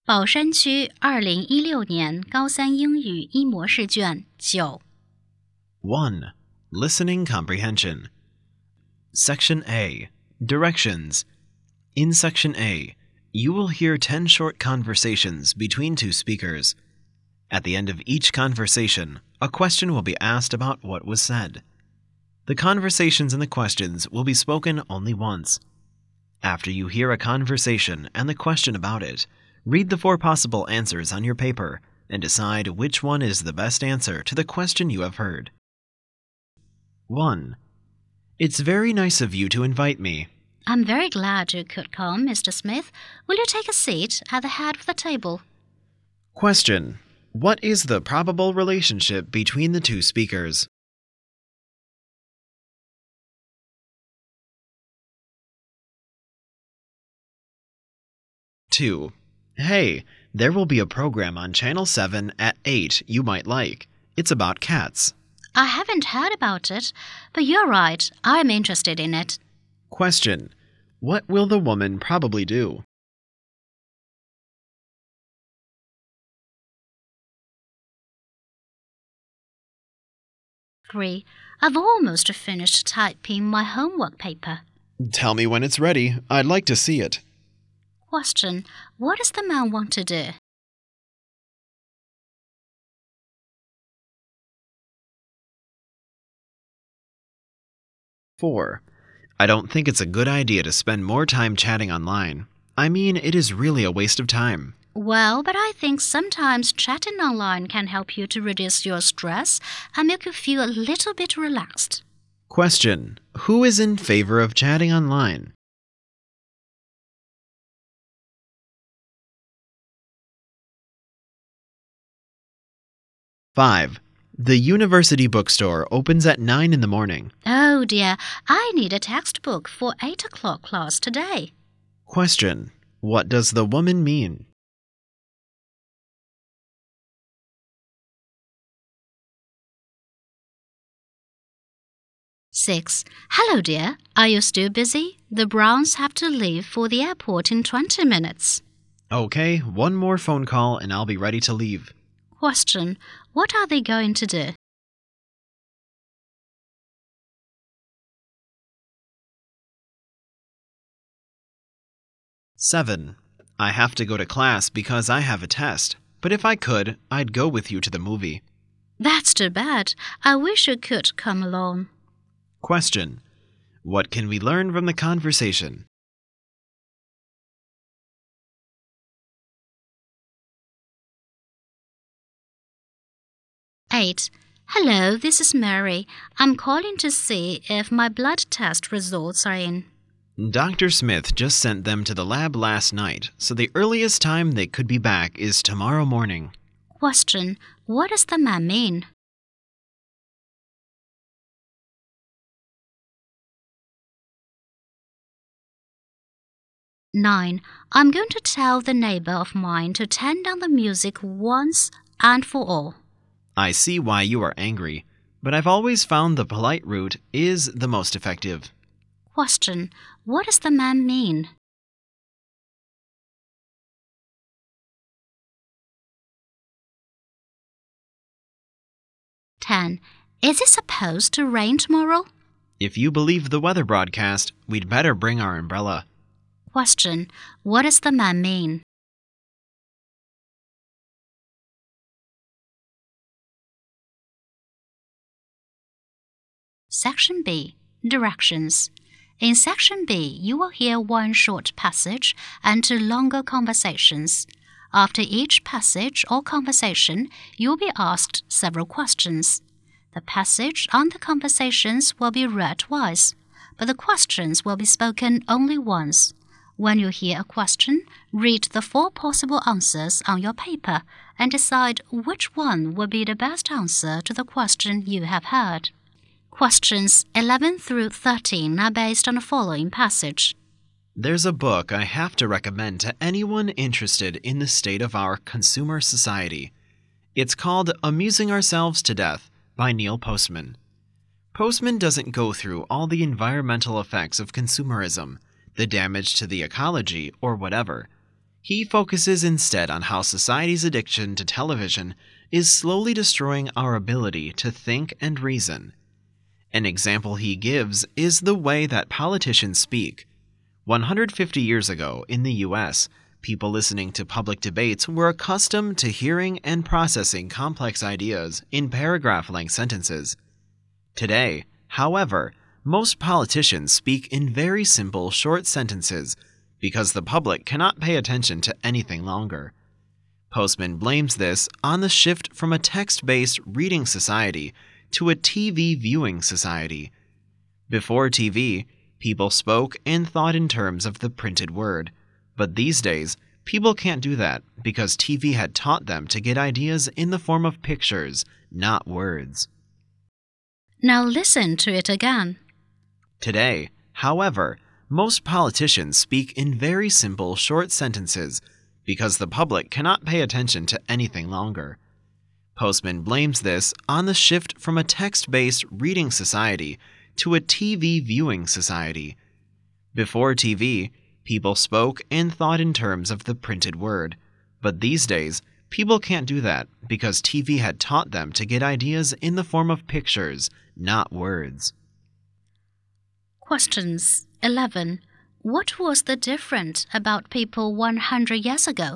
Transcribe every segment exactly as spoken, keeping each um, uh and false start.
宝山区二零一六年高三英语一模试卷九。 one. Listening Comprehension. Section A. Directions. In Section A, you will hear ten short conversations between two speakers. At the end of each conversation, a question will be asked about what was said. The conversations and the questions will be spoken only once. After you hear a conversation and the question about it, read the four possible answers on your paper and decide which one is the best answer to the question you have heard. one. It's very nice of you to invite me. I'm very glad you could come, Mister Smith. Will you take a seat at the head of the table? Question. What is the probable relationship between the two speakers? two. Hey, there will be a program on Channel seven at eight you might like. It's about cats. I haven't heard about it, but you're right. I'm interested in it. Question. What will the woman probably do? three. I've almost finished typing my homework paper. Tell me when it's ready. I'd like to see it. Question. What does the man want to do? four. I don't think it's a good idea to spend more time chatting online. I mean, it is really a waste of time. Well, but I think sometimes chatting online can help you to reduce your stress and make you feel a little bit relaxed. Question. Who is in favor of chatting online? five. The university bookstore opens at nine in the morning. Oh dear, I need a textbook for eight o'clock class today. Question. What does the woman mean? six. Hello dear, are you still busy? The Browns have to leave for the airport in twenty minutes. Okay, one more phone call and I'll be ready to leave. Question. What are they going to do? seven. I have to go to class because I have a test, but if I could, I'd go with you to the movie. That's too bad. I wish you could come along. Question. What can we learn from the conversation? eight. Hello, this is Mary. I'm calling to see if my blood test results are in. Doctor Smith just sent them to the lab last night, so the earliest time they could be back is tomorrow morning. Question. What does the man mean? nine. I'm going to tell the neighbor of mine to turn down the music once and for all. I see why you are angry, but I've always found the polite route is the most effective. Question. What does the man mean? ten. Is it supposed to rain tomorrow? If you believe the weather broadcast, we'd better bring our umbrella. Question. What does the man mean? Section B. Directions. In Section B, you will hear one short passage and two longer conversations. After each passage or conversation, you will be asked several questions. The passage and the conversations will be read twice, but the questions will be spoken only once. When you hear a question, read the four possible answers on your paper and decide which one will be the best answer to the question you have heard. Questions eleven through thirteen are based on the following passage. There's a book I have to recommend to anyone interested in the state of our consumer society. It's called Amusing Ourselves to Death by Neil Postman. Postman doesn't go through all the environmental effects of consumerism, the damage to the ecology, or whatever. He focuses instead on how society's addiction to television is slowly destroying our ability to think and reason. An example he gives is the way that politicians speak. one hundred fifty years ago, in the U S, people listening to public debates were accustomed to hearing and processing complex ideas in paragraph-length sentences. Today, however, most politicians speak in very simple, short sentences because the public cannot pay attention to anything longer. Postman blames this on the shift from a text-based reading society to a T V viewing society. Before T V, people spoke and thought in terms of the printed word, but these days, people can't do that because T V had taught them to get ideas in the form of pictures, not words. Now listen to it again. Today, however, most politicians speak in very simple, short sentences because the public cannot pay attention to anything longer. Postman blames this on the shift from a text-based reading society to a T V viewing society. Before T V, people spoke and thought in terms of the printed word, but these days, people can't do that because T V had taught them to get ideas in the form of pictures, not words. Questions eleven. What was the difference about people one hundred years ago?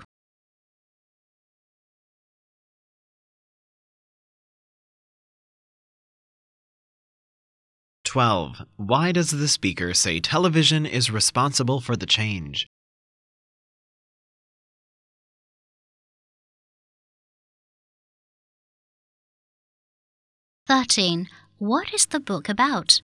twelve. Why does the speaker say television is responsible for the change? thirteen. What is the book about?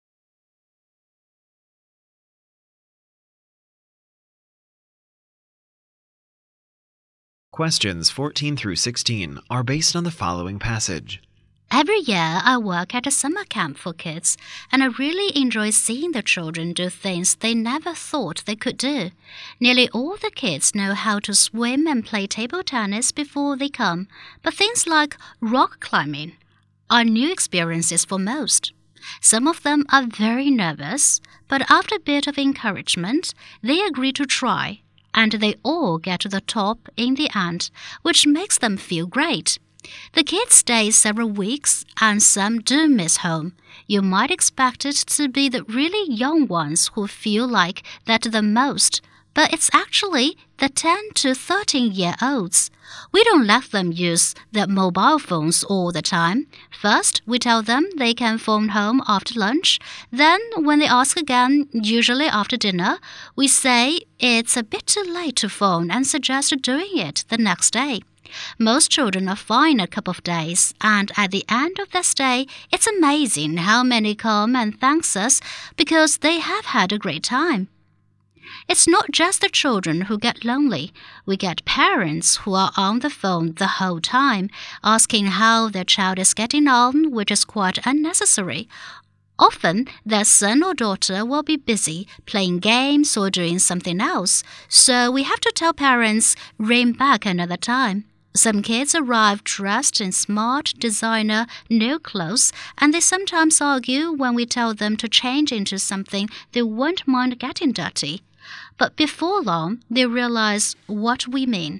Questions fourteen through sixteen are based on the following passage. Every year I work at a summer camp for kids, and I really enjoy seeing the children do things they never thought they could do. Nearly all the kids know how to swim and play table tennis before they come, but things like rock climbing are new experiences for most. Some of them are very nervous, but after a bit of encouragement, they agree to try, and they all get to the top in the end, which makes them feel great. The kids stay several weeks, and some do miss home. You might expect it to be the really young ones who feel like that the most, but it's actually the ten to thirteen-year-olds. We don't let them use their mobile phones all the time. First, we tell them they can phone home after lunch. Then, when they ask again, usually after dinner, we say it's a bit too late to phone and suggest doing it the next day. Most children are fine a couple of days, and at the end of their stay, it's amazing how many come and thanks us because they have had a great time. It's not just the children who get lonely. We get parents who are on the phone the whole time, asking how their child is getting on, which is quite unnecessary. Often, their son or daughter will be busy playing games or doing something else, so we have to tell parents, ring back another time. Some kids arrive dressed in smart, designer, new clothes, and they sometimes argue when we tell them to change into something they won't mind getting dirty. But before long, they realize what we mean.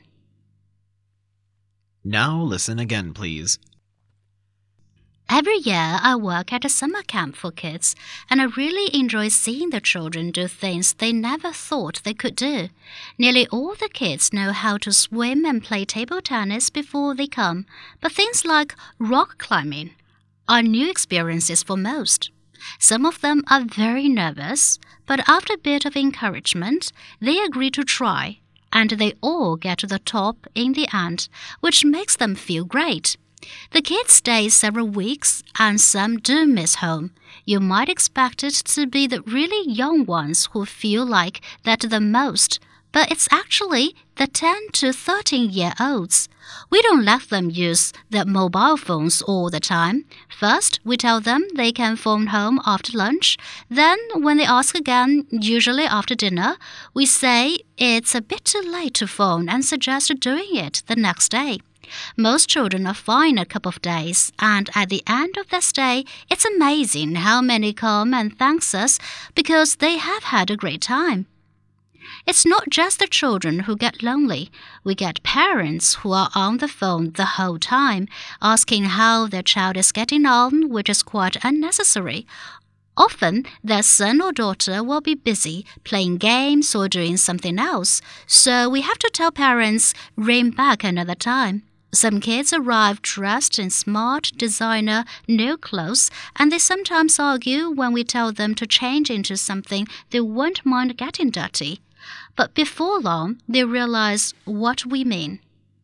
Now listen again, please. Every year I work at a summer camp for kids, and I really enjoy seeing the children do things they never thought they could do. Nearly all the kids know how to swim and play table tennis before they come, but things like rock climbing are new experiences for most. Some of them are very nervous, but after a bit of encouragement, they agree to try, and they all get to the top in the end, which makes them feel great. The kids stay several weeks, and some do miss home. You might expect it to be the really young ones who feel like that the most, but it's actually the ten to thirteen-year-olds. We don't let them use their mobile phones all the time. First, we tell them they can phone home after lunch. Then, when they ask again, usually after dinner, we say it's a bit too late to phone and suggest doing it the next day. Most children are fine a couple of days, and at the end of their stay, it's amazing how many come and thanks us because they have had a great time. It's not just the children who get lonely. We get parents who are on the phone the whole time, asking how their child is getting on, which is quite unnecessary. Often, their son or daughter will be busy playing games or doing something else, so we have to tell parents, ring back another time. Some kids arrive dressed in smart, designer, new clothes, and they sometimes argue when we tell them to change into something they won't mind getting dirty. But before long, they realize what we mean.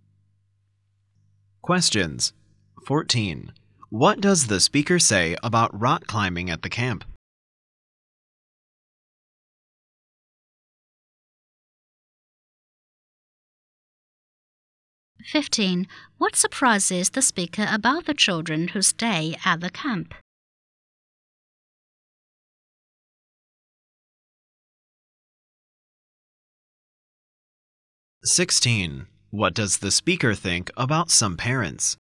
Questions. fourteen. What does the speaker say about rock climbing at the camp? fifteen. What surprises the speaker about the children who stay at the camp? sixteen. What does the speaker think about some parents?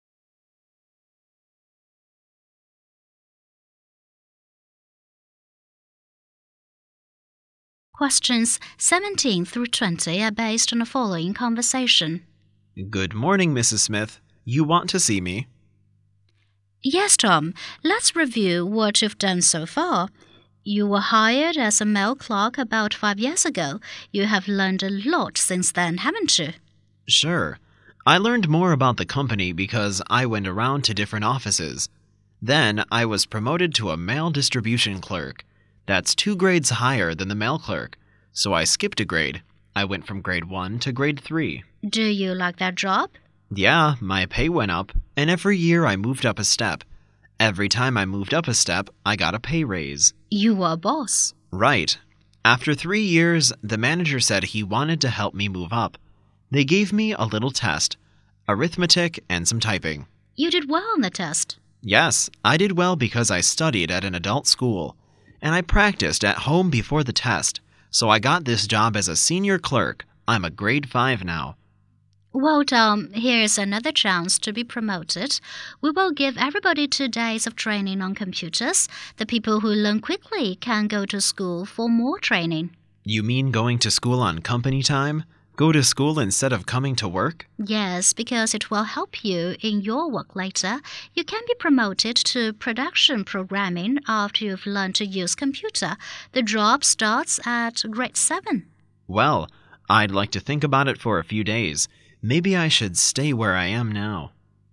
Questions seventeen through twenty are based on the following conversation. Good morning, Missus Smith. You want to see me? Yes, Tom. Let's review what you've done so far. You were hired as a mail clerk about five years ago. You have learned a lot since then, haven't you? Sure. I learned more about the company because I went around to different offices. Then I was promoted to a mail distribution clerk. That's two grades higher than the mail clerk, so I skipped a grade. I went from grade one to grade three. Do you like that job? Yeah, my pay went up, and every year I moved up a step. Every time I moved up a step, I got a pay raise. You were a boss. Right. After three years, the manager said he wanted to help me move up. They gave me a little test, arithmetic and some typing. You did well on the test. Yes, I did well because I studied at an adult school, and I practiced at home before the test, so I got this job as a senior clerk. I'm a grade five now. Well, Tom, here's another chance to be promoted. We will give everybody two days of training on computers. The people who learn quickly can go to school for more training. You mean going to school on company time? Go to school instead of coming to work? Yes, because it will help you in your work later. You can be promoted to production programming after you've learned to use computer. The job starts at grade seven. Well, I'd like to think about it for a few days. Maybe I should stay where I am now.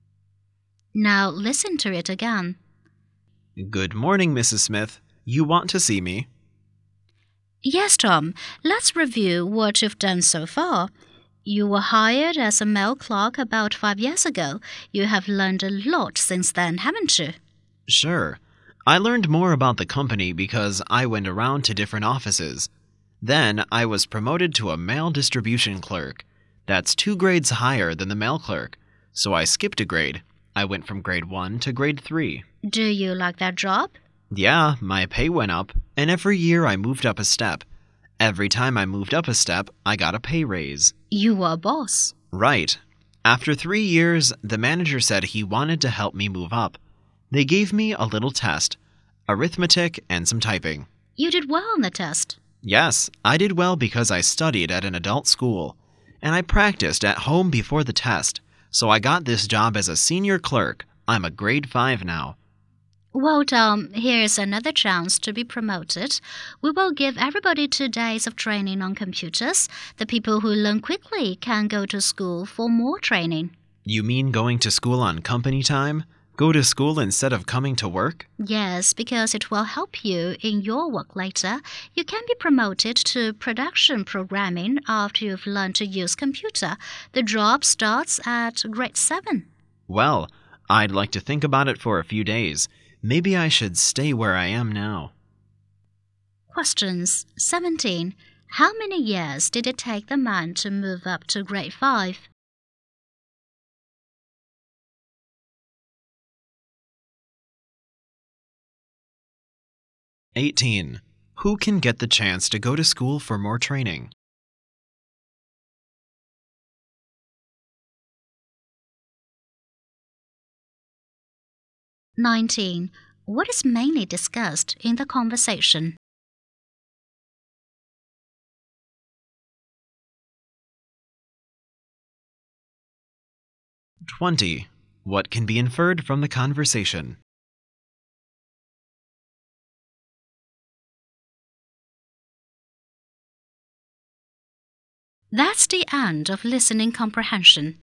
Now listen to it again. Good morning, Missus Smith. You want to see me? Yes, Tom. Let's review what you've done so far. You were hired as a mail clerk about five years ago. You have learned a lot since then, haven't you? Sure. I learned more about the company because I went around to different offices. Then I was promoted to a mail distribution clerk. That's two grades higher than the mail clerk, so I skipped a grade. I went from grade one to grade three. Do you like that job? Yeah, my pay went up, and every year I moved up a step. Every time I moved up a step, I got a pay raise. You were a boss. Right. After three years, the manager said he wanted to help me move up. They gave me a little test, arithmetic and some typing. You did well on the test. Yes, I did well because I studied at an adult school, and I practiced at home before the test, so I got this job as a senior clerk. I'm a grade five now. Well, Tom, here's another chance to be promoted. We will give everybody two days of training on computers. The people who learn quickly can go to school for more training. You mean going to school on company time? Go to school instead of coming to work? Yes, because it will help you in your work later. You can be promoted to production programming after you've learned to use computer. The job starts at grade seven. Well, I'd like to think about it for a few days. Maybe I should stay where I am now. Questions seventeen. How many years did it take the man to move up to grade five? eighteen. Who can get the chance to go to school for more training? nineteen. What is mainly discussed in the conversation? twenty. What can be inferred from the conversation? That's the end of listening comprehension.